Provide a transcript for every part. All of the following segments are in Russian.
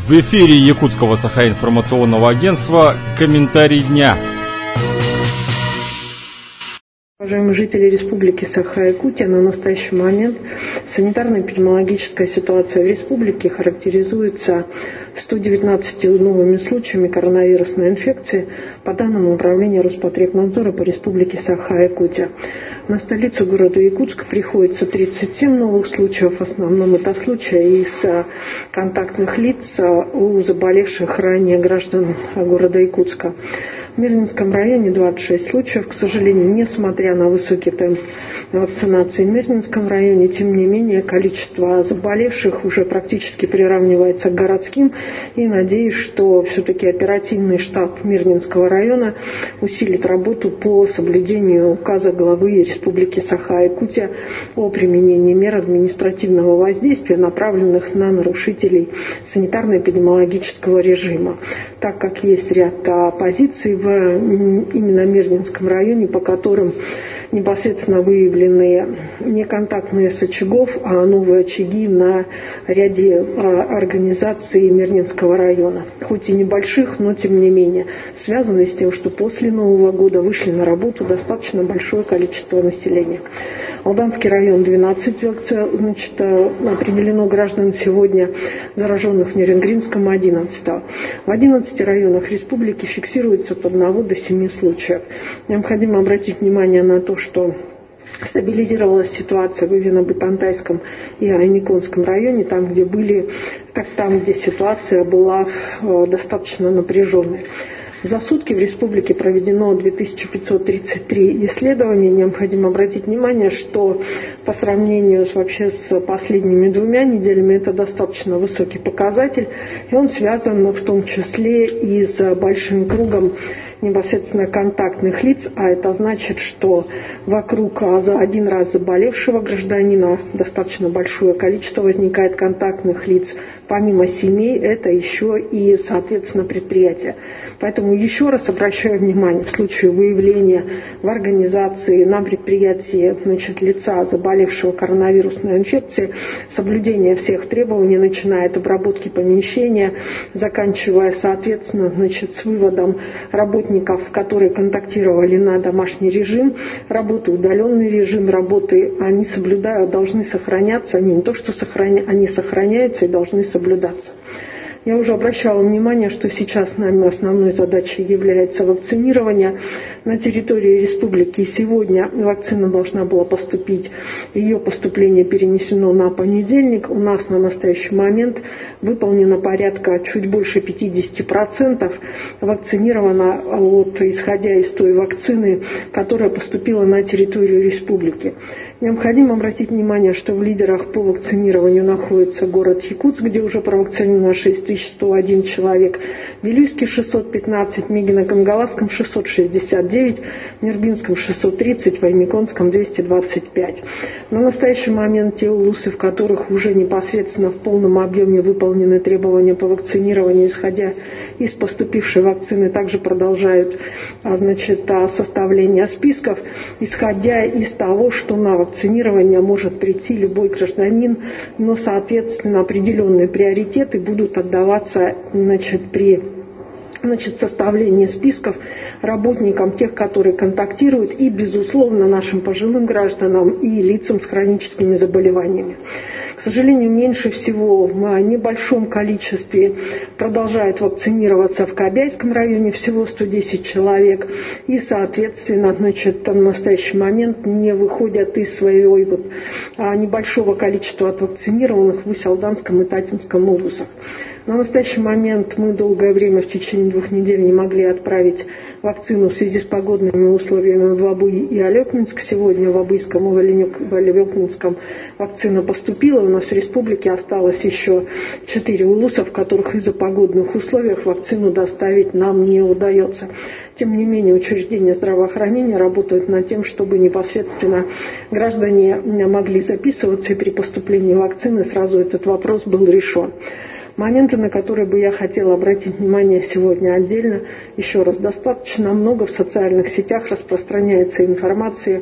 В эфире Якутского Саха-информационного агентства «Комментарий дня». Уважаемые жители Республики Саха-Якутия, на настоящий момент санитарно-эпидемиологическая ситуация в республике характеризуется 119 новыми случаями коронавирусной инфекции по данным Управления Роспотребнадзора по Республике Саха-Якутия. На столицу города Якутск приходится 37 новых случаев. В основном это случаи из контактных лиц у заболевших ранее граждан города Якутска. В Мирнинском районе 26 случаев. К сожалению, несмотря на высокий темп вакцинации в Мирнинском районе, тем не менее, количество заболевших уже практически приравнивается к городским. И надеюсь, что все-таки оперативный штаб Мирнинского района усилит работу по соблюдению указа главы Республики Саха-Якутия о применении мер административного воздействия, направленных на нарушителей санитарно-эпидемиологического режима. Так как есть ряд позиций в именно Мирнинском районе, по которым непосредственно выявлены не контактные с очагов, а новые очаги на ряде организаций Мирнинского района. Хоть и небольших, но тем не менее. Связаны с тем, что после Нового года вышли на работу достаточно большое количество населения. Алданский район 12, определено граждан сегодня, зараженных в Нерюнгринском 11. В 11 районах республики фиксируется от 1 до 7 случаев. Необходимо обратить внимание на то, что стабилизировалась ситуация в Ивино-Бытантайском и Айниконском районе, там, где ситуация была достаточно напряженной. За сутки в республике проведено 2533 исследования. Необходимо обратить внимание, что по сравнению с последними 2 неделями это достаточно высокий показатель, и он связан в том числе и с большим кругом непосредственно контактных лиц, а это значит, что вокруг за один раз заболевшего гражданина достаточно большое количество возникает контактных лиц. Помимо семей, это еще и, соответственно, предприятия. Поэтому еще раз обращаю внимание, в случае выявления в организации на предприятии лица, заболевшего коронавирусной инфекцией, соблюдение всех требований, начиная от обработки помещения, заканчивая, соответственно, с выводом работников, которые контактировали на домашний режим, работы, удаленный режим работы, они должны сохраняться, они не то что они сохраняются и должны соблюдаться. Я уже обращала внимание, что сейчас нами основной задачей является вакцинирование. На территории республики сегодня вакцина должна была поступить. Ее поступление перенесено на понедельник. У нас на настоящий момент выполнено порядка чуть больше 50%. Вакцинировано исходя из той вакцины, которая поступила на территорию республики. Необходимо обратить внимание, что в лидерах по вакцинированию находится город Якутск, где уже провакцинировано 6101 человек, в Вилюйске 615, в Мегино-Кангаласском 669, в Нербинском 630, в Аймиконском 225. На настоящий момент те улусы, в которых уже непосредственно в полном объеме выполнены требования по вакцинированию, исходя из поступившей вакцины, также продолжают составление списков, исходя из того, что на вакцинирование может прийти любой гражданин, но, соответственно, определенные приоритеты будут отдаваться при составлении списков работникам тех, которые контактируют, и, безусловно, нашим пожилым гражданам и лицам с хроническими заболеваниями. К сожалению, меньше всего в небольшом количестве продолжает вакцинироваться в Кобяйском районе, всего 110 человек, и, соответственно, в настоящий момент не выходят из своего небольшого количества отвакцинированных в Усть-Алданском и Татинском областях. На настоящий момент мы долгое время, в течение 2 недель, не могли отправить вакцину в связи с погодными условиями в Абуи и Алекминск. Сегодня в Абуйском и в Алекминском вакцина поступила. У нас в республике осталось еще 4 улуса, в которых из-за погодных условий вакцину доставить нам не удается. Тем не менее, учреждения здравоохранения работают над тем, чтобы непосредственно граждане могли записываться, и при поступлении вакцины сразу этот вопрос был решен. Моменты, на которые бы я хотела обратить внимание сегодня отдельно, еще раз, достаточно много в социальных сетях распространяется информация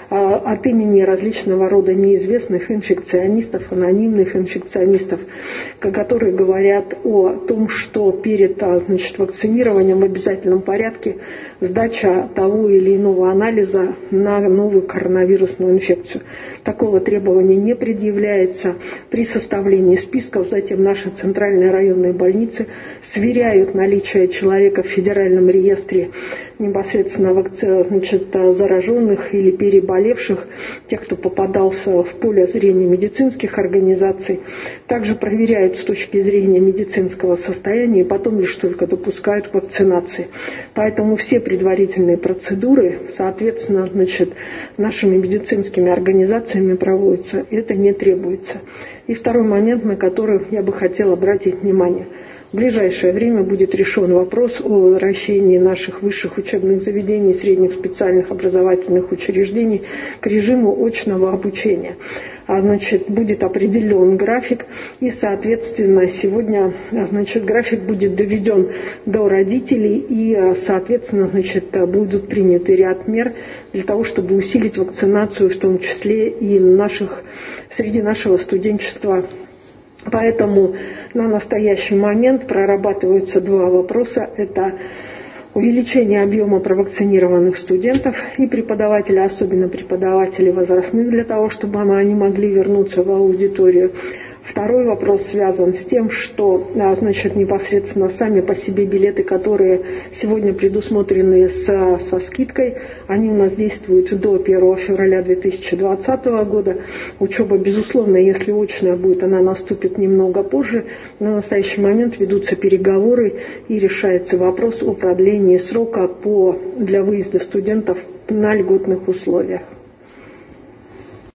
от имени различного рода неизвестных инфекционистов, анонимных инфекционистов, которые говорят о том, что перед вакцинированием в обязательном порядке сдача того или иного анализа на новую коронавирусную инфекцию. Такого требования не предъявляется. При составлении списков затем наши центральные районные больницы сверяют наличие человека в федеральном реестре непосредственно зараженных или переболевших, тех, кто попадался в поле зрения медицинских организаций. Также проверяют с точки зрения медицинского состояния и потом лишь только допускают к вакцинации. Поэтому все предварительные процедуры, соответственно, нашими медицинскими организациями проводятся. Это не требуется. И второй момент, на который я бы хотела обратить внимание. В ближайшее время будет решен вопрос о возвращении наших высших учебных заведений, средних специальных образовательных учреждений к режиму очного обучения. Будет определен график, и, соответственно, сегодня график будет доведен до родителей, и, соответственно, будут приняты ряд мер для того, чтобы усилить вакцинацию, в том числе и среди нашего студенчества. Поэтому на настоящий момент прорабатываются два вопроса. Это увеличение объема провакцинированных студентов и преподавателей, особенно преподавателей возрастных, для того, чтобы они могли вернуться в аудиторию. Второй вопрос связан с тем, что непосредственно сами по себе билеты, которые сегодня предусмотрены со скидкой, они у нас действуют до 1 февраля 2020 года. Учеба, безусловно, если очная будет, она наступит немного позже. На настоящий момент ведутся переговоры и решается вопрос о продлении срока для выезда студентов на льготных условиях.